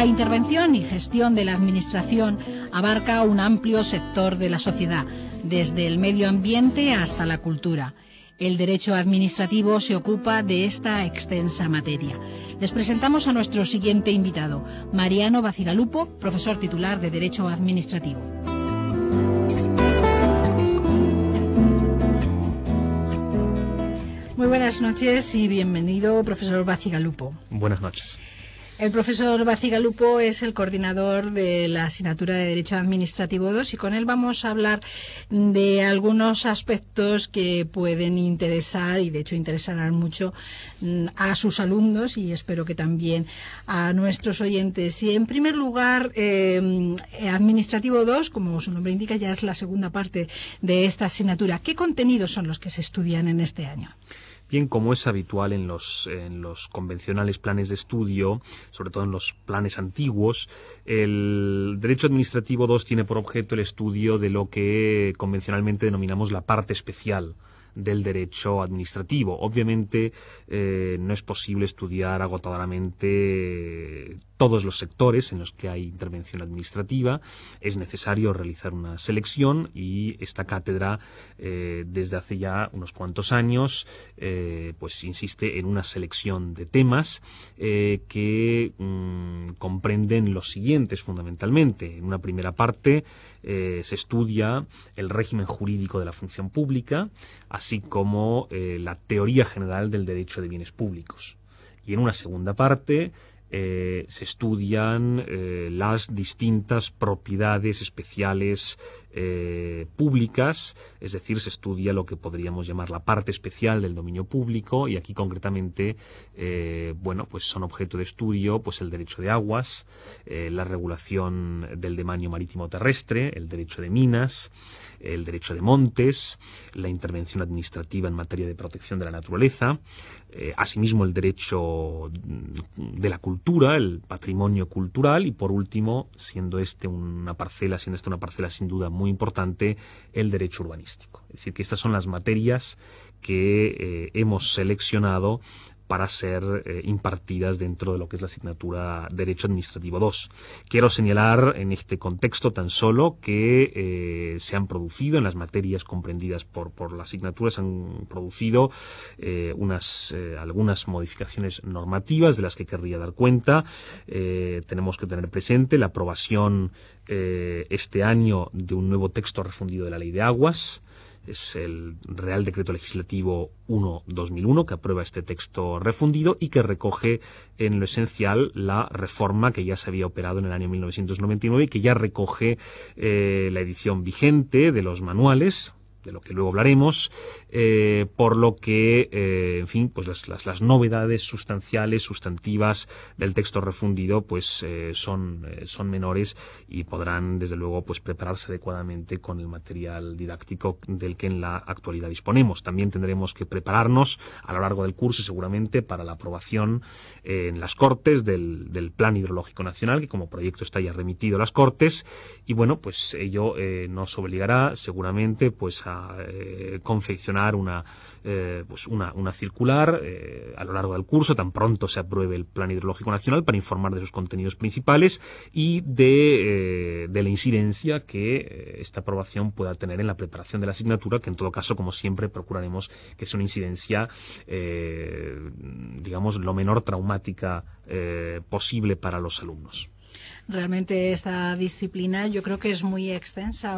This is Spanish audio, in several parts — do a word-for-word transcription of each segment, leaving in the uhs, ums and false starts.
La intervención y gestión de la Administración abarca un amplio sector de la sociedad, desde el medio ambiente hasta la cultura. El derecho administrativo se ocupa de esta extensa materia. Les presentamos a nuestro siguiente invitado, Mariano Bacigalupo, profesor titular de Derecho Administrativo. Muy buenas noches y bienvenido, profesor Bacigalupo. Buenas noches. El profesor Bacigalupo es el coordinador de la asignatura de Derecho Administrativo dos y con él vamos a hablar de algunos aspectos que pueden interesar y de hecho interesarán mucho a sus alumnos y espero que también a nuestros oyentes. Y en primer lugar, eh, Administrativo dos, como su nombre indica, ya es la segunda parte de esta asignatura. ¿Qué contenidos son los que se estudian en este año? Bien, como es habitual en los, en los convencionales planes de estudio, sobre todo en los planes antiguos, el Derecho Administrativo dos tiene por objeto el estudio de lo que convencionalmente denominamos la parte especial del derecho administrativo. Obviamente eh, no es posible estudiar agotadoramente todos los sectores en los que hay intervención administrativa. Es necesario realizar una selección y esta cátedra eh, desde hace ya unos cuantos años eh, pues insiste en una selección de temas eh, que mmm, comprenden los siguientes fundamentalmente. En una primera parte eh, se estudia el régimen jurídico de la función pública, así como eh, la teoría general del derecho de bienes públicos. Y en una segunda parte eh, se estudian eh, las distintas propiedades especiales eh, públicas, es decir, se estudia lo que podríamos llamar la parte especial del dominio público y aquí concretamente, eh, bueno, pues son objeto de estudio pues el derecho de aguas, eh, la regulación del dominio marítimo terrestre, el derecho de minas, el derecho de montes, la intervención administrativa en materia de protección de la naturaleza, eh, asimismo el derecho de la cultura, el patrimonio cultural y por último, siendo este una parcela, siendo esta una parcela sin duda muy importante, el derecho urbanístico. Es decir, que estas son las materias que eh, hemos seleccionado para ser eh, impartidas dentro de lo que es la asignatura Derecho Administrativo dos. Quiero señalar en este contexto tan solo que eh, se han producido en las materias comprendidas por, por la asignatura, se han producido eh, unas, eh, algunas modificaciones normativas de las que querría dar cuenta. Eh, tenemos que tener presente la aprobación eh, este año de un nuevo texto refundido de la Ley de Aguas. Es el Real Decreto Legislativo uno barra dos mil uno que aprueba este texto refundido y que recoge en lo esencial la reforma que ya se había operado en el año mil novecientos noventa y nueve y que ya recoge eh, la edición vigente de los manuales, de lo que luego hablaremos, eh, por lo que, eh, en fin, pues las, las, las novedades sustanciales, sustantivas del texto refundido, pues eh, son, eh, son menores y podrán, desde luego, pues prepararse adecuadamente con el material didáctico del que en la actualidad disponemos. También tendremos que prepararnos a lo largo del curso, seguramente, para la aprobación eh, en las Cortes del, del Plan Hidrológico Nacional, que como proyecto está ya remitido a las Cortes, y bueno, pues ello eh, nos obligará, seguramente, pues a A, eh, confeccionar una, eh, pues una, una circular eh, a lo largo del curso, tan pronto se apruebe el Plan Hidrológico Nacional, para informar de sus contenidos principales y de, eh, de la incidencia que eh, esta aprobación pueda tener en la preparación de la asignatura, que en todo caso, como siempre, procuraremos que sea una incidencia, eh, digamos, lo menor traumática eh, posible para los alumnos. Realmente esta disciplina yo creo que es muy extensa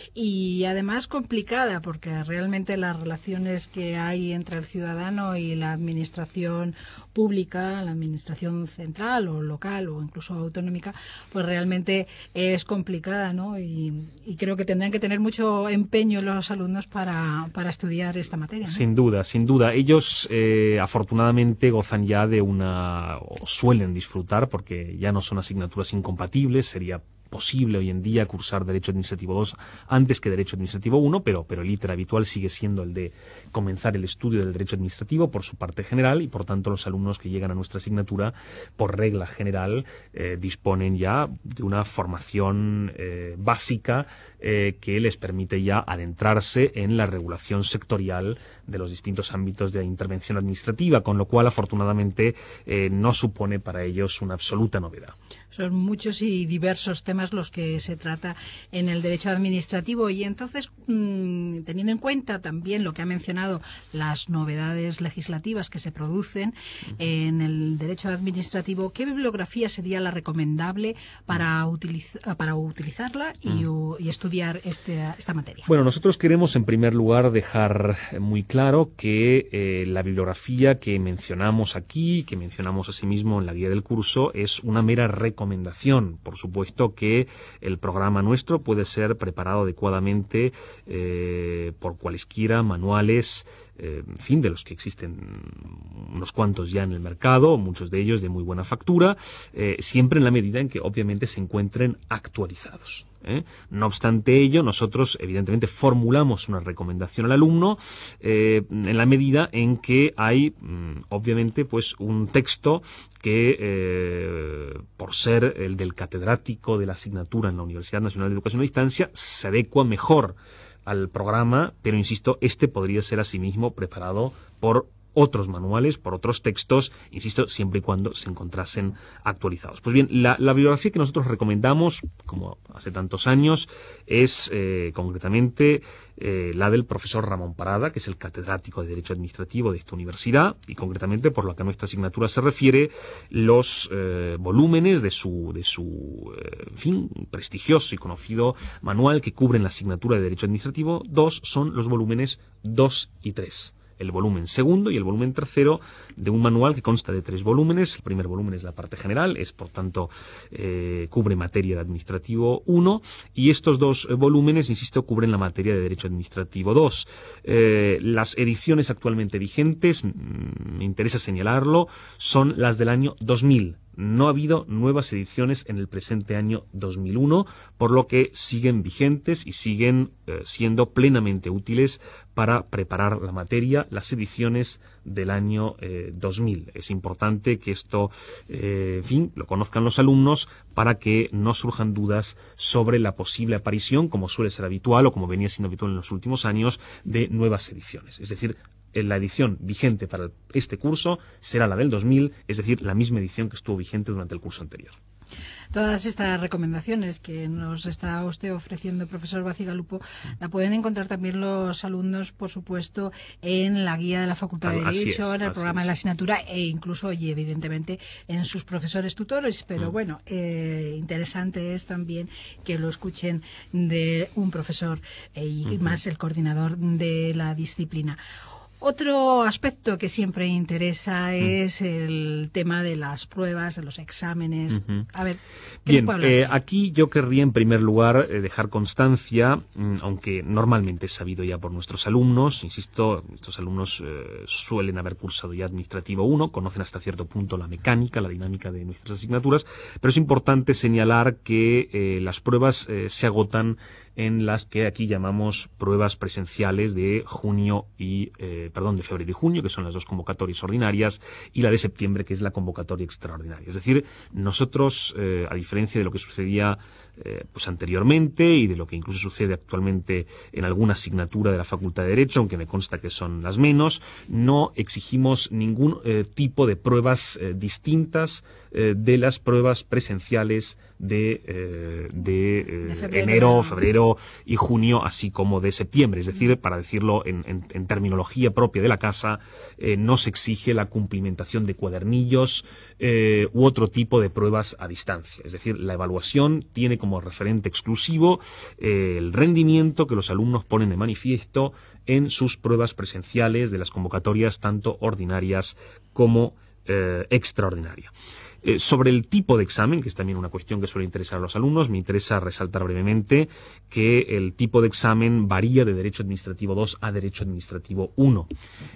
y además complicada porque realmente las relaciones que hay entre el ciudadano y la administración pública, la administración central o local o incluso autonómica, pues realmente es complicada, ¿no? Y, y creo que tendrán que tener mucho empeño los alumnos para, para estudiar esta materia, ¿no? Sin duda, sin duda. Ellos eh, afortunadamente gozan ya de una, o suelen disfrutar, porque ya no son asignaturas incompatibles, sería posible hoy en día cursar Derecho Administrativo dos antes que Derecho Administrativo uno, pero, pero el íter habitual sigue siendo el de comenzar el estudio del Derecho Administrativo por su parte general y, por tanto, los alumnos que llegan a nuestra asignatura, por regla general, eh, disponen ya de una formación eh, básica eh, que les permite ya adentrarse en la regulación sectorial de los distintos ámbitos de intervención administrativa, con lo cual, afortunadamente, eh, no supone para ellos una absoluta novedad. Son muchos y diversos temas los que se trata en el derecho administrativo y entonces, mmm, teniendo en cuenta también lo que ha mencionado, las novedades legislativas que se producen en el derecho administrativo, ¿qué bibliografía sería la recomendable para, utiliz para utilizarla y, y estudiar este, esta materia? Bueno, nosotros queremos en primer lugar dejar muy claro que eh, la bibliografía que mencionamos aquí, que mencionamos asimismo en la guía del curso, es una mera recomendación. Por supuesto que el programa nuestro puede ser preparado adecuadamente eh, por cualesquiera manuales, eh, en fin, de los que existen unos cuantos ya en el mercado, muchos de ellos de muy buena factura, eh, siempre en la medida en que obviamente se encuentren actualizados. ¿Eh? No obstante ello, nosotros evidentemente formulamos una recomendación al alumno eh, en la medida en que hay mm, obviamente pues un texto que eh, por ser el del catedrático de la asignatura en la Universidad Nacional de Educación a Distancia se adecua mejor al programa, pero insisto, este podría ser asimismo preparado por otros manuales, por otros textos, insisto, siempre y cuando se encontrasen actualizados. Pues bien, la, la bibliografía que nosotros recomendamos, como hace tantos años, es eh, concretamente eh, la del profesor Ramón Parada, que es el catedrático de Derecho Administrativo de esta universidad, y concretamente, por lo que a nuestra asignatura se refiere, los eh, volúmenes de su, de su eh, en fin, prestigioso y conocido manual que cubren la asignatura de Derecho Administrativo dos son los volúmenes dos y tres. El volumen segundo y el volumen tercero de un manual que consta de tres volúmenes. El primer volumen es la parte general, es por tanto eh, cubre materia de administrativo uno, y estos dos eh, volúmenes, insisto, cubren la materia de derecho administrativo dos. Eh, las ediciones actualmente vigentes, me interesa señalarlo, son las del año dos mil. No ha habido nuevas ediciones en el presente año dos mil uno, por lo que siguen vigentes y siguen eh, siendo plenamente útiles para preparar la materia, las ediciones del año eh, dos mil. Es importante que esto, eh, en fin, lo conozcan los alumnos para que no surjan dudas sobre la posible aparición, como suele ser habitual o como venía siendo habitual en los últimos años, de nuevas ediciones. Es decir, la edición vigente para este curso será la del dos mil, es decir, la misma edición que estuvo vigente durante el curso anterior. Todas estas recomendaciones que nos está usted ofreciendo, profesor Bacigalupo, la pueden encontrar también los alumnos, por supuesto, en la guía de la Facultad de Derecho, en el programa de la asignatura e incluso, y evidentemente, en sus profesores tutores. Pero mm. bueno, eh, interesante es también que lo escuchen de un profesor eh, y uh-huh. más el coordinador de la disciplina. Otro aspecto que siempre interesa es el tema de las pruebas, de los exámenes. Uh-huh. A ver, ¿qué Bien, nos puede hablar? Eh, aquí yo querría en primer lugar eh, dejar constancia, mmm, aunque normalmente es sabido ya por nuestros alumnos, insisto, estos alumnos eh, suelen haber cursado ya Administrativo uno, conocen hasta cierto punto la mecánica, la dinámica de nuestras asignaturas, pero es importante señalar que eh, las pruebas eh, se agotan en las que aquí llamamos pruebas presenciales de junio y, eh, perdón, de febrero y junio, que son las dos convocatorias ordinarias, y la de septiembre, que es la convocatoria extraordinaria. Es decir, nosotros, eh, a diferencia de lo que sucedía eh, pues anteriormente y de lo que incluso sucede actualmente en alguna asignatura de la Facultad de Derecho, aunque me consta que son las menos, no exigimos ningún eh, tipo de pruebas eh, distintas eh, de las pruebas presenciales de, eh, de, eh, de febrero, enero, febrero y junio, así como de septiembre. Es decir, para decirlo en, en, en terminología propia de la casa, eh, no se exige la cumplimentación de cuadernillos eh, u otro tipo de pruebas a distancia. Es decir, la evaluación tiene como referente exclusivo eh, el rendimiento que los alumnos ponen de manifiesto en sus pruebas presenciales de las convocatorias tanto ordinarias como eh, extraordinarias. Eh, sobre el tipo de examen, que es también una cuestión que suele interesar a los alumnos, me interesa resaltar brevemente que el tipo de examen varía de Derecho Administrativo dos a Derecho Administrativo uno.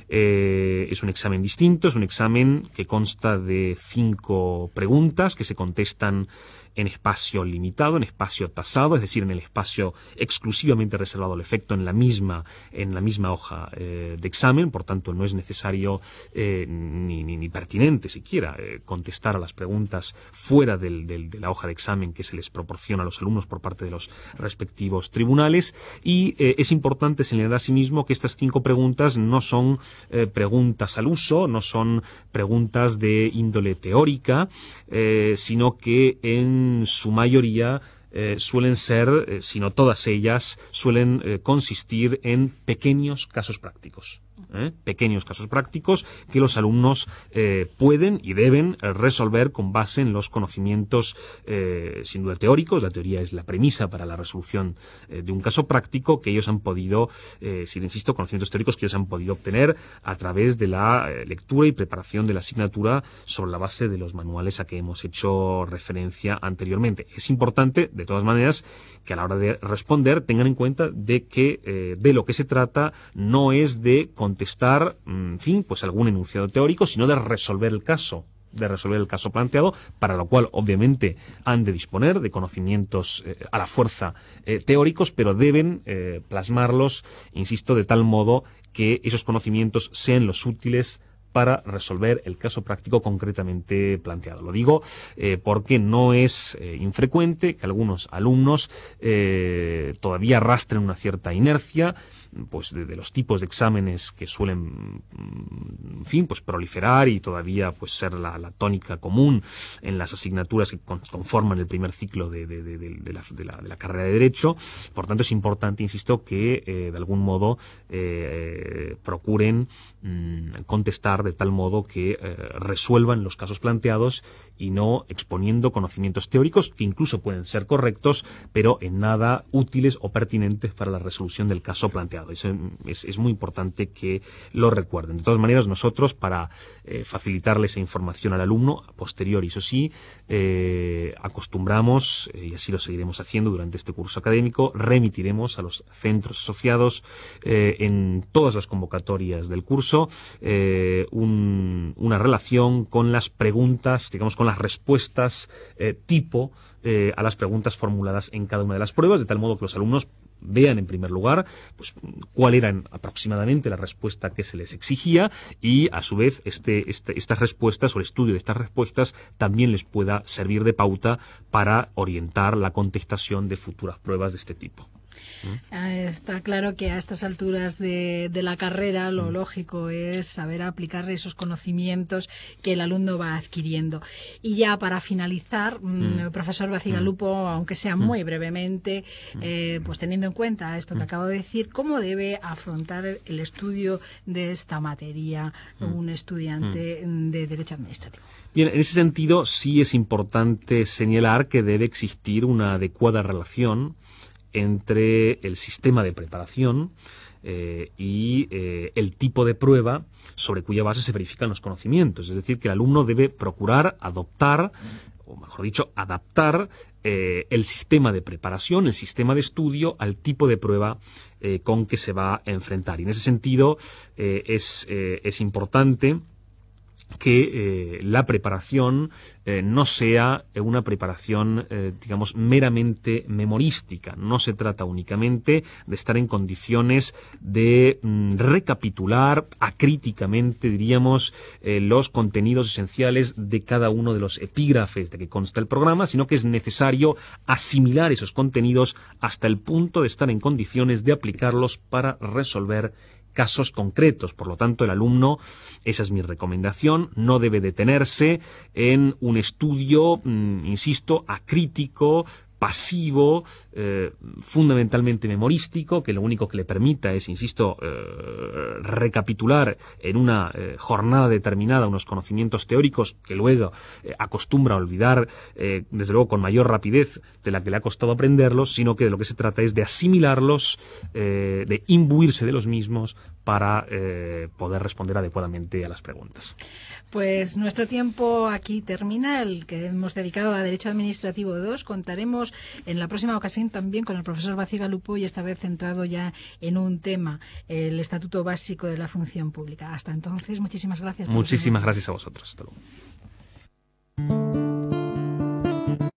Eh, es un examen distinto, es un examen que consta de cinco preguntas que se contestan en espacio limitado, en espacio tasado, es decir, en el espacio exclusivamente reservado al efecto en la misma, en la misma hoja eh, de examen. Por tanto, no es necesario eh, ni, ni, ni pertinente siquiera eh, contestar a las las preguntas fuera del, del, de la hoja de examen que se les proporciona a los alumnos por parte de los respectivos tribunales. Y eh, es importante señalar asimismo que estas cinco preguntas no son eh, preguntas al uso, no son preguntas de índole teórica, eh, sino que en su mayoría Eh, suelen ser, eh, si no todas ellas, suelen eh, consistir en pequeños casos prácticos. ¿eh? Pequeños casos prácticos que los alumnos eh, pueden y deben eh, resolver con base en los conocimientos eh, sin duda teóricos. La teoría es la premisa para la resolución eh, de un caso práctico que ellos han podido, eh, si insisto, conocimientos teóricos que ellos han podido obtener a través de la eh, lectura y preparación de la asignatura sobre la base de los manuales a que hemos hecho referencia anteriormente. Es importante, de todas maneras, que a la hora de responder tengan en cuenta de que eh, de lo que se trata no es de contestar, en fin, pues algún enunciado teórico, sino de resolver el caso, de resolver el caso planteado, para lo cual obviamente han de disponer de conocimientos eh, a la fuerza eh, teóricos, pero deben eh, plasmarlos, insisto, de tal modo que esos conocimientos sean los útiles para resolver el caso práctico concretamente planteado. Lo digo eh, porque no es eh, infrecuente que algunos alumnos eh, todavía arrastren una cierta inercia, pues de, de los tipos de exámenes que suelen, en fin, pues proliferar y todavía pues ser la, la tónica común en las asignaturas que con, conforman el primer ciclo de, de, de, de, de, la, de, la, de la carrera de Derecho. Por tanto, es importante, insisto, que eh, de algún modo eh, procuren mmm, contestar de tal modo que eh, resuelvan los casos planteados y no exponiendo conocimientos teóricos que incluso pueden ser correctos, pero en nada útiles o pertinentes para la resolución del caso planteado. Eso es, es muy importante que lo recuerden. De todas maneras, nosotros, para eh, facilitarle esa información al alumno, a posteriori, eso sí, eh, acostumbramos, eh, y así lo seguiremos haciendo durante este curso académico, remitiremos a los centros asociados eh, en todas las convocatorias del curso eh, un, una relación con las preguntas, digamos, con las respuestas eh, tipo eh, a las preguntas formuladas en cada una de las pruebas, de tal modo que los alumnos vean en primer lugar pues cuál era aproximadamente la respuesta que se les exigía y a su vez este, este, estas respuestas o el estudio de estas respuestas también les pueda servir de pauta para orientar la contestación de futuras pruebas de este tipo. Está claro que a estas alturas de, de la carrera lo mm. lógico es saber aplicar esos conocimientos que el alumno va adquiriendo. Y ya para finalizar, mm. profesor Bacigalupo, mm. aunque sea muy brevemente, eh, pues teniendo en cuenta esto que acabo de decir, ¿cómo debe afrontar el estudio de esta materia un estudiante de Derecho Administrativo? Bien, en ese sentido sí es importante señalar que debe existir una adecuada relación entre el sistema de preparación eh, y eh, el tipo de prueba sobre cuya base se verifican los conocimientos. Es decir, que el alumno debe procurar adoptar, o mejor dicho, adaptar eh, el sistema de preparación, el sistema de estudio al tipo de prueba eh, con que se va a enfrentar. Y en ese sentido eh, es, eh, es importante que eh, la preparación eh, no sea una preparación, eh, digamos, meramente memorística. No se trata únicamente de estar en condiciones de mm, recapitular acríticamente, diríamos, eh, los contenidos esenciales de cada uno de los epígrafes de que consta el programa, sino que es necesario asimilar esos contenidos hasta el punto de estar en condiciones de aplicarlos para resolver casos concretos. Por lo tanto, el alumno, esa es mi recomendación, no debe detenerse en un estudio, mmm, insisto, acrítico, pasivo, eh, fundamentalmente memorístico, que lo único que le permita es, insisto, eh, recapitular en una eh, jornada determinada unos conocimientos teóricos que luego eh, acostumbra a olvidar, eh, desde luego con mayor rapidez de la que le ha costado aprenderlos, sino que de lo que se trata es de asimilarlos, eh, de imbuirse de los mismos para eh, poder responder adecuadamente a las preguntas. Pues nuestro tiempo aquí termina, el que hemos dedicado a Derecho Administrativo dos. Contaremos en la próxima ocasión también con el profesor Bacigalupo y esta vez centrado ya en un tema, el Estatuto Básico de la Función Pública. Hasta entonces, muchísimas gracias. Muchísimas gracias a vosotros. Hasta luego.